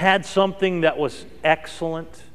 had something that was excellent?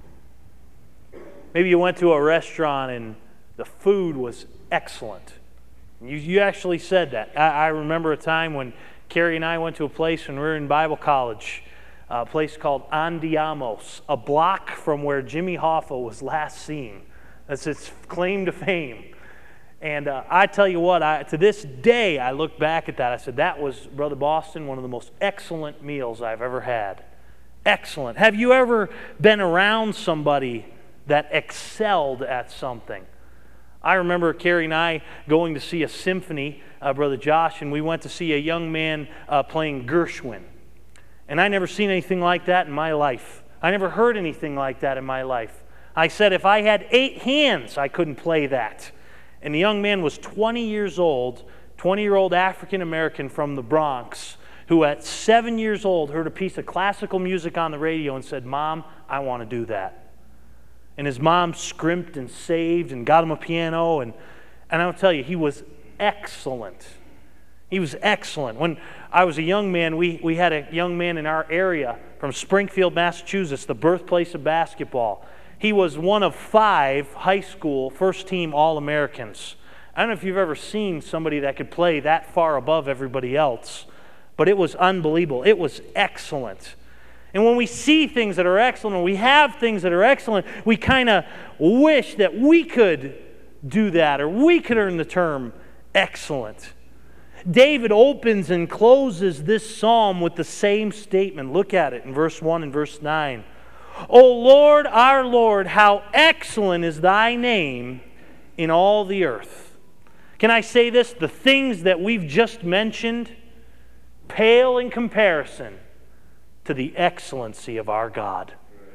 Maybe you went to a restaurant and the food was excellent. You actually said that. I remember a time when Carrie and I went to a place when we were in Bible college, a place called Andiamos, a block from where Jimmy Hoffa was last seen. That's its claim to fame. And I tell you what, to this day, I look back at that. I said, that was, Brother Boston, one of the most excellent meals I've ever had. Excellent. Have you ever been around somebody that excelled at something? I remember Carrie and I going to see a symphony, Brother Josh, and we went to see a young man playing Gershwin. And I never seen anything like that in my life. I never heard anything like that in my life. I said, if I had 8 hands, I couldn't play that. And the young man was 20 years old, 20-year-old African-American from the Bronx, who at 7 years old heard a piece of classical music on the radio and said, Mom, I want to do that. And his mom scrimped and saved and got him a piano. And I'll tell you, he was excellent. He was excellent. When I was a young man, we had a young man in our area from Springfield, Massachusetts, the birthplace of basketball. He was one of 5 high school first-team All-Americans. I don't know if you've ever seen somebody that could play that far above everybody else, but it was unbelievable. It was excellent. And when we see things that are excellent, or we have things that are excellent, we kind of wish that we could do that, or we could earn the term excellent. David opens and closes this psalm with the same statement. Look at it in verse 1 and verse 9. O Lord, our Lord, how excellent is thy name in all the earth. Can I say this? The things that we've just mentioned pale in comparison to the excellency of our God.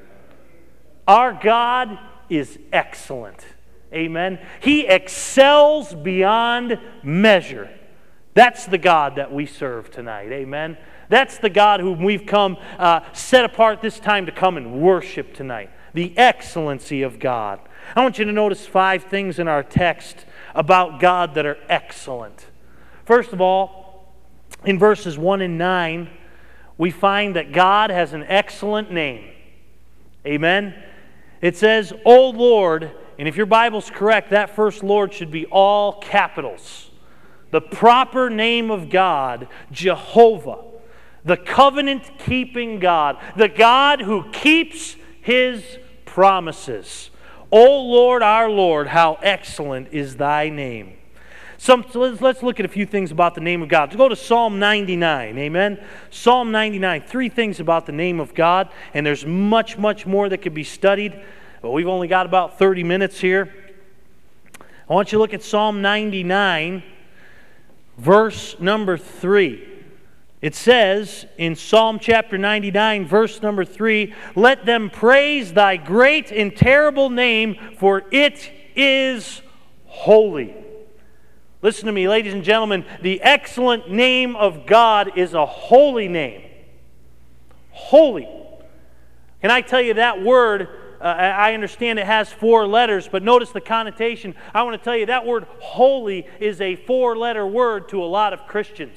Our God is excellent. Amen. He excels beyond measure. That's the God that we serve tonight. Amen. That's the God whom we've come set apart this time to come and worship tonight. The excellency of God. I want you to notice 5 things in our text about God that are excellent. First of all, in verses 1 and 9, we find that God has an excellent name. Amen. It says, O Lord, and if your Bible's correct, that first Lord should be all capitals. The proper name of God, Jehovah. The covenant-keeping God. The God who keeps His promises. O Lord, our Lord, how excellent is thy name. So let's look at a few things about the name of God. Let's go to Psalm 99, amen? Psalm 99, 3 things about the name of God, and there's much, much more that could be studied, but we've only got about 30 minutes here. I want you to look at Psalm 99, verse number 3. It says in Psalm chapter 99, verse number 3, let them praise thy great and terrible name, for it is holy. Listen to me, ladies and gentlemen. The excellent name of God is a holy name. Holy. Can I tell you that word, I understand it has 4 letters, but notice the connotation. I want to tell you that word holy is a 4-letter word to a lot of Christians.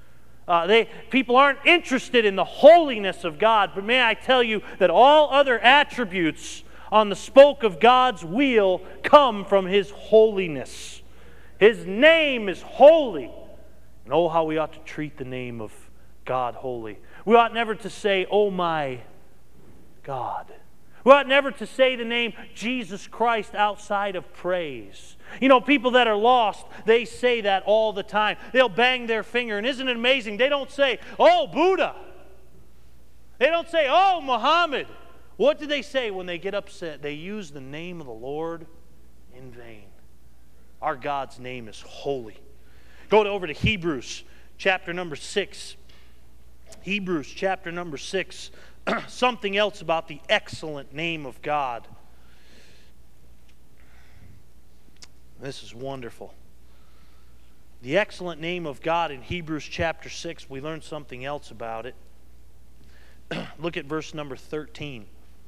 People aren't interested in the holiness of God, but may I tell you that all other attributes on the spoke of God's wheel come from His holiness. His name is holy. And oh, how we ought to treat the name of God holy. We ought never to say, oh my God. We ought never to say the name Jesus Christ outside of praise. You know, people that are lost, they say that all the time. They'll bang their finger, and isn't it amazing? They don't say, oh, Buddha. They don't say, oh, Muhammad. What do they say when they get upset? They use the name of the Lord in vain. Our God's name is holy. Go over to Hebrews chapter number 6. Hebrews chapter number 6. Something else about the excellent name of God. This is wonderful. The excellent name of God in Hebrews chapter 6, we learn something else about it. Look at verse number 13.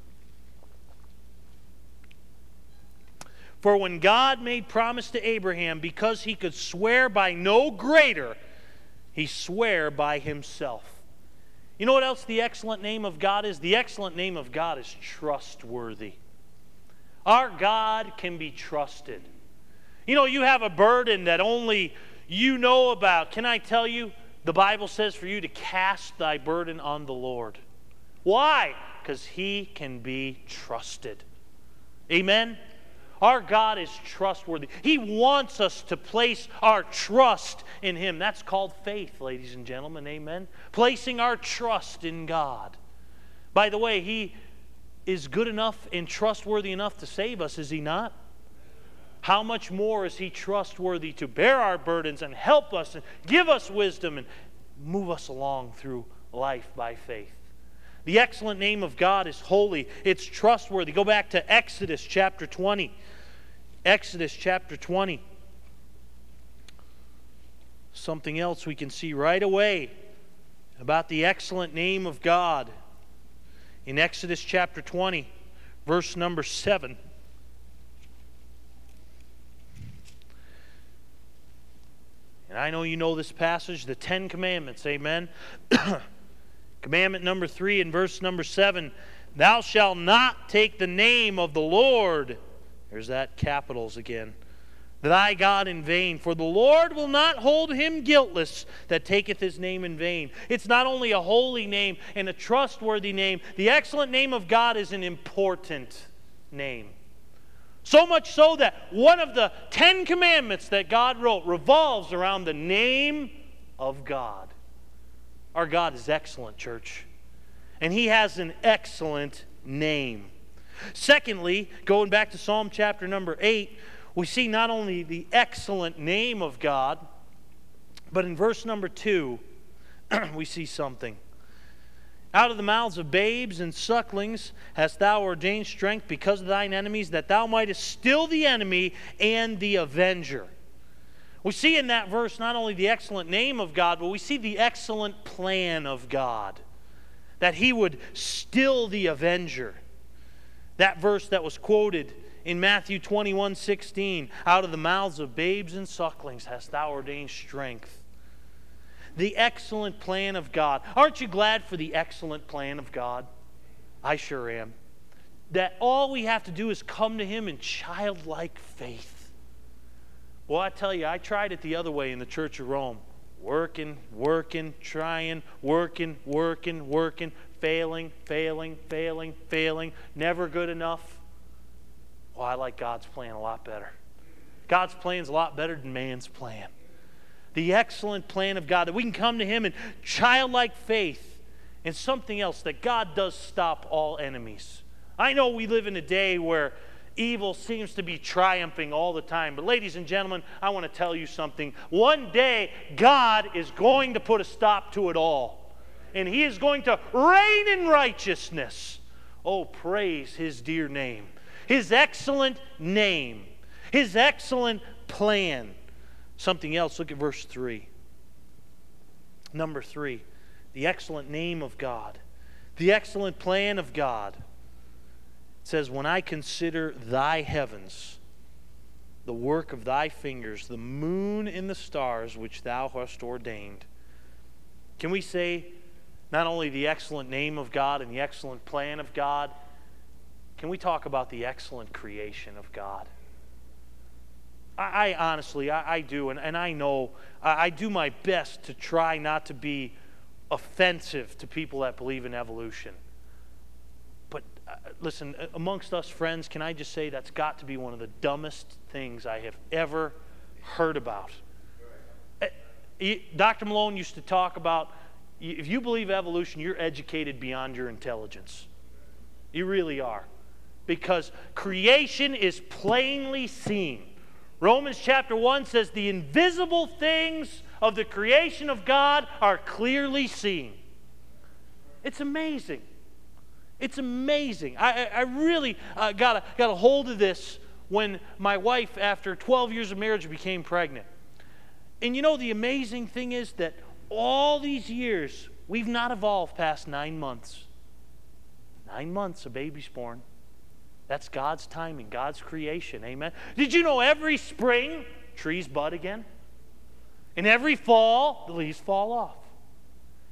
For when God made promise to Abraham, because he could swear by no greater, he sware by himself. You know what else the excellent name of God is? The excellent name of God is trustworthy. Our God can be trusted. You know, you have a burden that only you know about. Can I tell you, the Bible says for you to cast thy burden on the Lord. Why? Because He can be trusted. Amen? Our God is trustworthy. He wants us to place our trust in Him. That's called faith, ladies and gentlemen. Amen? Placing our trust in God. By the way, He is good enough and trustworthy enough to save us, is He not? How much more is He trustworthy to bear our burdens and help us and give us wisdom and move us along through life by faith? The excellent name of God is holy. It's trustworthy. Go back to Exodus chapter 20. Exodus chapter 20. Something else we can see right away about the excellent name of God. In Exodus chapter 20, verse number 7. And I know you know this passage, the Ten Commandments, amen? Commandment number 3 in verse number 7, thou shalt not take the name of the Lord, there's that capitals again, thy God in vain, for the Lord will not hold him guiltless that taketh his name in vain. It's not only a holy name and a trustworthy name, the excellent name of God is an important name. So much so that one of the 10 commandments that God wrote revolves around the name of God. Our God is excellent, church. And He has an excellent name. Secondly, going back to Psalm chapter number 8, we see not only the excellent name of God, but in verse number 2, we see something. Out of the mouths of babes and sucklings hast thou ordained strength because of thine enemies, that thou mightest still the enemy and the avenger. We see in that verse not only the excellent name of God, but we see the excellent plan of God, that He would still the avenger. That verse that was quoted in Matthew 21:16, out of the mouths of babes and sucklings hast thou ordained strength. The excellent plan of God. Aren't you glad for the excellent plan of God? I sure am. That all we have to do is come to Him in childlike faith. Well, I tell you, I tried it the other way in the Church of Rome. Working, trying, working, failing, never good enough. Well, I like God's plan a lot better. God's plan is a lot better than man's plan. The excellent plan of God, that we can come to Him in childlike faith, and something else, that God does stop all enemies. I know we live in a day where evil seems to be triumphing all the time. But ladies and gentlemen, I want to tell you something. One day, God is going to put a stop to it all. And He is going to reign in righteousness. Oh, praise His dear name. His excellent name. His excellent plan. Something else, look at verse 3. Number 3, the excellent name of God. The excellent plan of God. It says, when I consider thy heavens, the work of thy fingers, the moon and the stars which thou hast ordained. Can we say not only the excellent name of God and the excellent plan of God, can we talk about the excellent creation of God? I honestly, I do, and I know, I do my best to try not to be offensive to people that believe in evolution. But listen, amongst us friends, can I just say that's got to be one of the dumbest things I have ever heard about. Dr. Malone used to talk about, if you believe evolution, you're educated beyond your intelligence. You really are. Because creation is plainly seen. Romans chapter 1 says the invisible things of the creation of God are clearly seen. It's amazing. It's amazing. I really got a hold of this when my wife, after 12 years of marriage, became pregnant. And you know, the amazing thing is that all these years, we've not evolved past 9 months. 9 months, a baby's born. That's God's timing, God's creation. Amen. Did you know every spring, trees bud again? And every fall, the leaves fall off.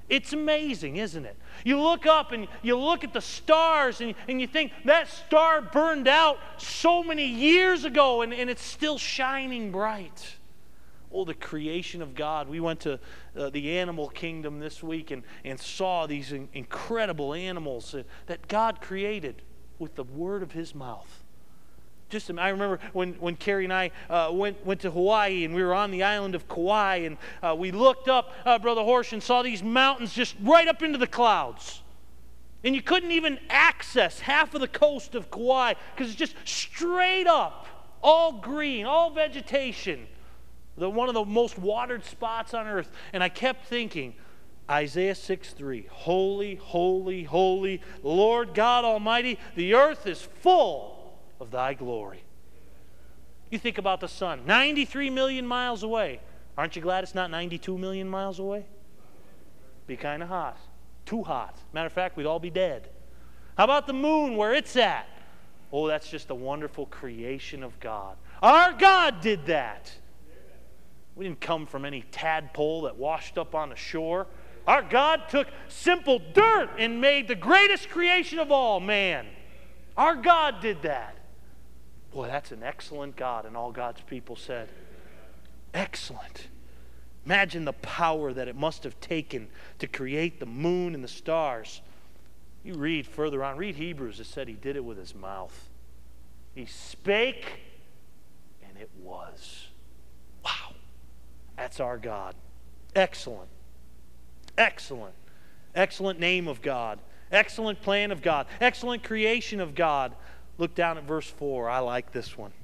It's amazing, isn't it? You look up and you look at the stars and you think that star burned out so many years ago and it's still shining bright. Oh, the creation of God. We went to the animal kingdom this week and saw these incredible animals that God created with the word of His mouth. I remember when Carrie and I went to Hawaii and we were on the island of Kauai and we looked up, Brother Horsch, and saw these mountains just right up into the clouds. And you couldn't even access half of the coast of Kauai because it's just straight up, all green, all vegetation. One of the most watered spots on earth. And I kept thinking, Isaiah 6:3, holy, holy, holy, Lord God Almighty, the earth is full of thy glory. You think about the sun, 93 million miles away. Aren't you glad it's not 92 million miles away? Be kind of hot. Too hot. Matter of fact, we'd all be dead. How about the moon, where it's at? Oh, that's just a wonderful creation of God. Our God did that. We didn't come from any tadpole that washed up on the shore. Our God took simple dirt and made the greatest creation of all, man. Our God did that. Boy, that's an excellent God, and all God's people said, excellent. Imagine the power that it must have taken to create the moon and the stars. You read further on, read Hebrews, it said He did it with His mouth. He spake, and it was. Wow. That's our God. Excellent. Excellent. Excellent name of God. Excellent plan of God. Excellent creation of God. Look down at verse 4. I like this one.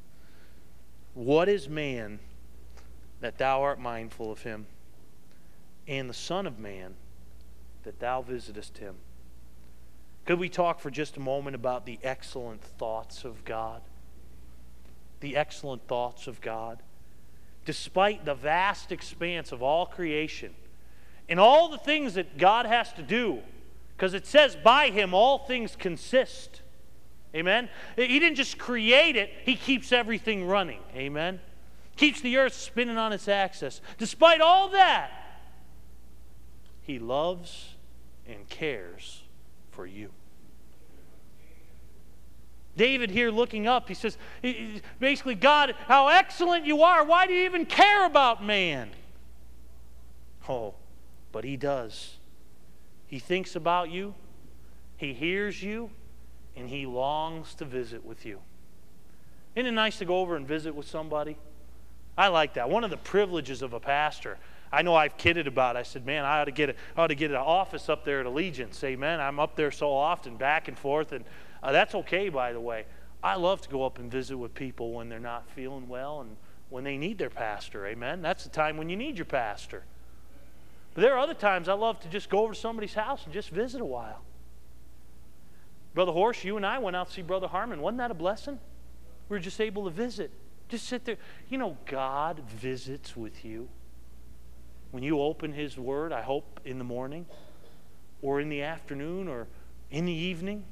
What is man that thou art mindful of him, and the Son of Man that thou visitest him? Could we talk for just a moment about the excellent thoughts of God? The excellent thoughts of God. Despite the vast expanse of all creation and all the things that God has to do, because it says by Him all things consist. Amen? He didn't just create it, He keeps everything running. Amen? Keeps the earth spinning on its axis. Despite all that, He loves and cares for you. David here looking up, he says, basically, God, how excellent you are. Why do you even care about man? Oh, but He does. He thinks about you. He hears you. And He longs to visit with you. Isn't it nice to go over and visit with somebody? I like that. One of the privileges of a pastor, I know I've kidded about it. I said, man, I ought to get an office up there at Allegiance. Amen. I'm up there so often, back and forth, and that's okay, by the way. I love to go up and visit with people when they're not feeling well and when they need their pastor. Amen. That's the time when you need your pastor. But there are other times I love to just go over to somebody's house and just visit a while. Brother Horsch, you and I went out to see Brother Harmon. Wasn't that a blessing? We were just able to visit. Just sit there. You know, God visits with you. When you open His Word, I hope in the morning or in the afternoon or in the evening,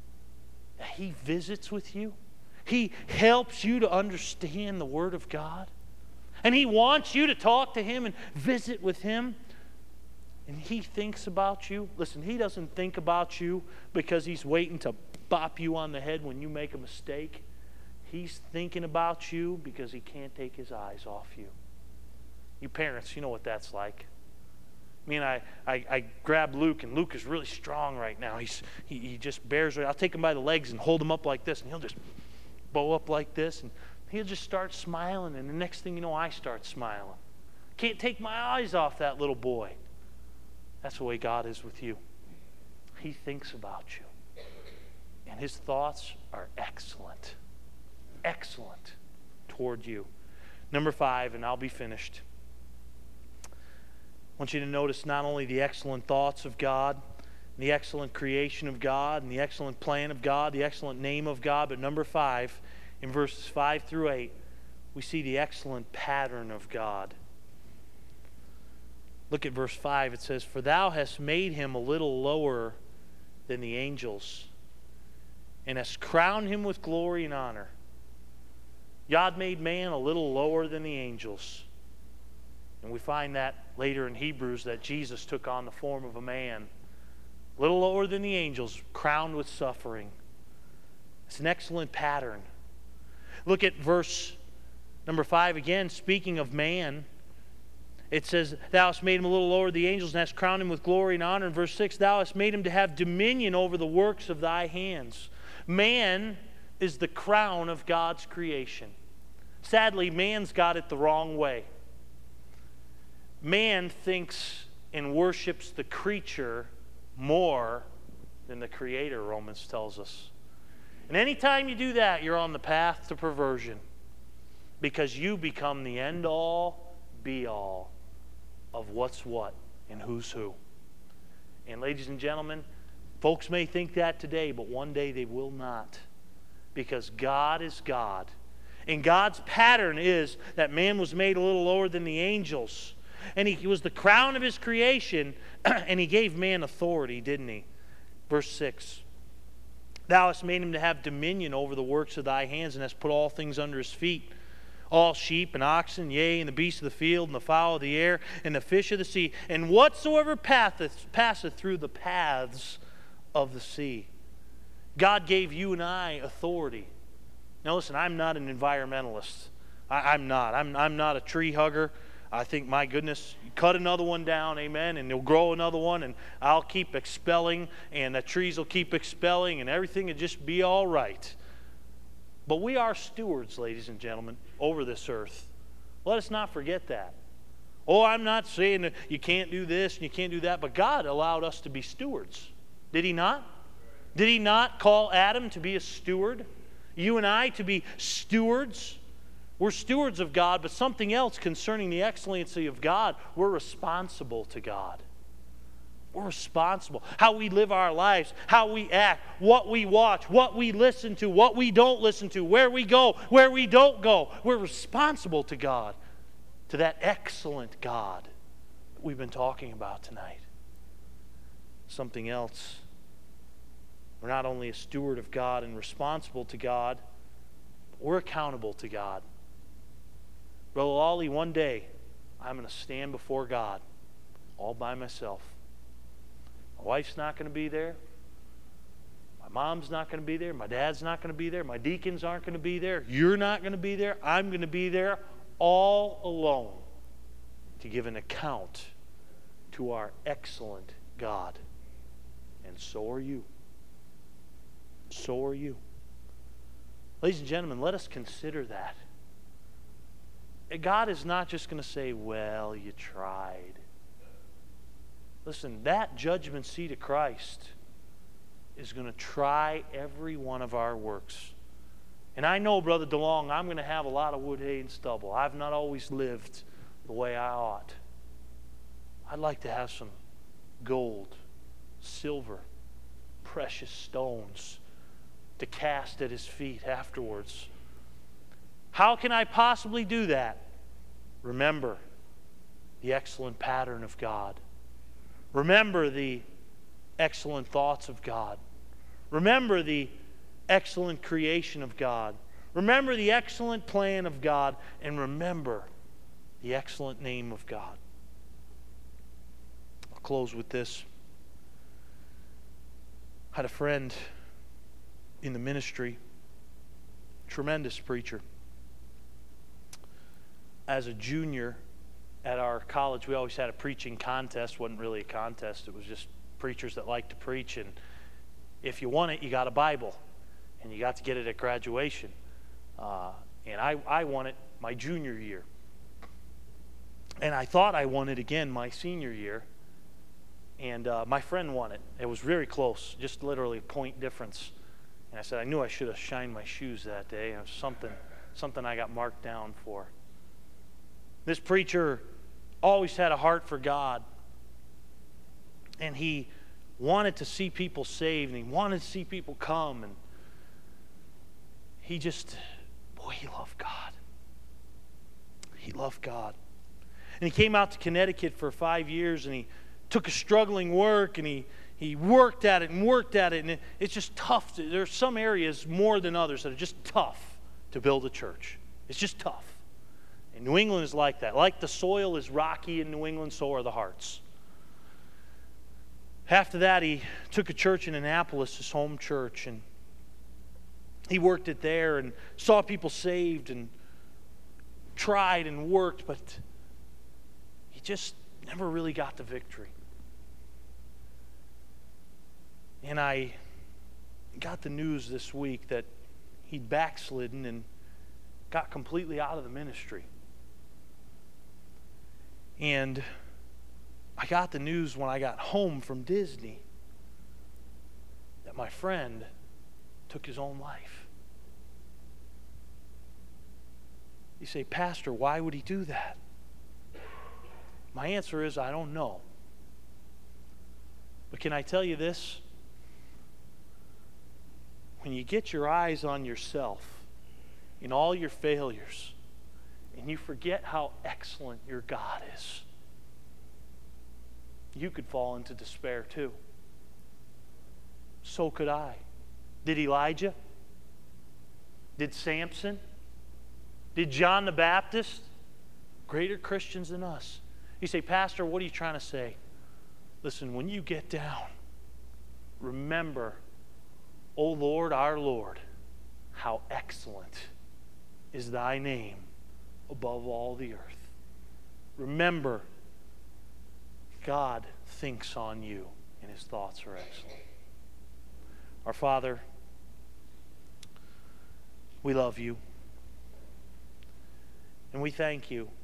He visits with you. He helps you to understand the Word of God. And He wants you to talk to Him and visit with Him. And He thinks about you. Listen, He doesn't think about you because He's waiting to bop you on the head when you make a mistake. He's thinking about you because He can't take His eyes off you. You parents, you know what that's like. I mean, I grab Luke, and Luke is really strong right now. He just bears it. I'll take him by the legs and hold him up like this, and he'll just bow up like this, and he'll just start smiling, and the next thing you know, I start smiling. Can't take my eyes off that little boy. That's the way God is with you. He thinks about you. And His thoughts are excellent. Excellent toward you. Number 5, and I'll be finished. I want you to notice not only the excellent thoughts of God, the excellent creation of God, and the excellent plan of God, the excellent name of God, but number 5, in verses 5 through 8, we see the excellent pattern of God. Look at verse 5. It says, "For thou hast made him a little lower than the angels, and hast crowned him with glory and honor." God made man a little lower than the angels. And we find that later in Hebrews that Jesus took on the form of a man, a little lower than the angels, crowned with suffering. It's an excellent pattern. Look at verse number 5 again, speaking of man. It says, Thou hast made him a little lower than the angels, and hast crowned him with glory and honor. In verse 6, Thou hast made him to have dominion over the works of thy hands. Man is the crown of God's creation. Sadly, man's got it the wrong way. Man thinks and worships the creature more than the Creator, Romans tells us. And anytime you do that, you're on the path to perversion, because you become the end-all, be-all of what's what and who's who. And ladies and gentlemen, folks may think that today, but one day they will not, because God is God. And God's pattern is that man was made a little lower than the angels, and he was the crown of his creation, and he gave man authority, didn't he? Verse 6, Thou hast made him to have dominion over the works of thy hands, and hast put all things under his feet, all sheep and oxen, yea, and the beasts of the field, and the fowl of the air, and the fish of the sea, and whatsoever passeth through the paths of the sea. God gave you and I authority. Now listen, I'm not an environmentalist. I'm not. I'm not a tree hugger. I think, my goodness, you cut another one down, amen, and you'll grow another one, and I'll keep expelling, and the trees will keep expelling, and everything will just be all right. But we are stewards, ladies and gentlemen, over this earth. Let us not forget that. Oh, I'm not saying that you can't do this and you can't do that, but God allowed us to be stewards. Did He not? Did He not call Adam to be a steward? You and I to be stewards? We're stewards of God, but something else concerning the excellency of God, we're responsible to God. We're responsible. How we live our lives, how we act, what we watch, what we listen to, what we don't listen to, where we go, where we don't go. We're responsible to God, to that excellent God that we've been talking about tonight. Something else. We're not only a steward of God and responsible to God, but we're accountable to God. Brother Lawley, one day I'm going to stand before God all by myself. My wife's not going to be there. My mom's not going to be there. My dad's not going to be there. My deacons aren't going to be there. You're not going to be there. I'm going to be there all alone to give an account to our excellent God. And so are you. So are you. Ladies and gentlemen, let us consider that. God is not just going to say, well, you tried. Listen, that judgment seat of Christ is going to try every one of our works. And I know, Brother DeLong, I'm going to have a lot of wood, hay, and stubble. I've not always lived the way I ought. I'd like to have some gold, silver, precious stones to cast at His feet afterwards. How can I possibly do that? Remember the excellent pattern of God. Remember the excellent thoughts of God. Remember the excellent creation of God. Remember the excellent plan of God. And remember the excellent name of God. I'll close with this. I had a friend in the ministry, tremendous preacher. As a junior at our college, we always had a preaching contest. It wasn't really a contest. It was just preachers that liked to preach. And if you won it, you got a Bible. And you got to get it at graduation. And I won it my junior year. And I thought I won it again my senior year. And my friend won it. It was very close, just literally a point difference. And I said, I knew I should have shined my shoes that day. It was something I got marked down for. This preacher always had a heart for God. And he wanted to see people saved, and he wanted to see people come. And he loved God. He loved God. And he came out to Connecticut for 5 years, and he took a struggling work, and he worked at it, and it's just tough. There's some areas more than others that are just tough to build a church. It's just tough. And New England is like that. Like the soil is rocky in New England, so are the hearts. After that, he took a church in Annapolis, his home church, and he worked it there and saw people saved and tried and worked, but he just never really got the victory. And I got the news this week that he'd backslidden and got completely out of the ministry. And I got the news when I got home from Disney that my friend took his own life. You say, Pastor, why would he do that? My answer is, I don't know. But can I tell you this? When you get your eyes on yourself in all your failures, and you forget how excellent your God is, you could fall into despair too. So could I. Did Elijah? Did Samson? Did John the Baptist? Greater Christians than us. You say, Pastor, what are you trying to say? Listen, when you get down, remember, O Lord, our Lord, how excellent is thy name above all the earth. Remember, God thinks on you, and his thoughts are excellent. Our Father, we love you, and we thank you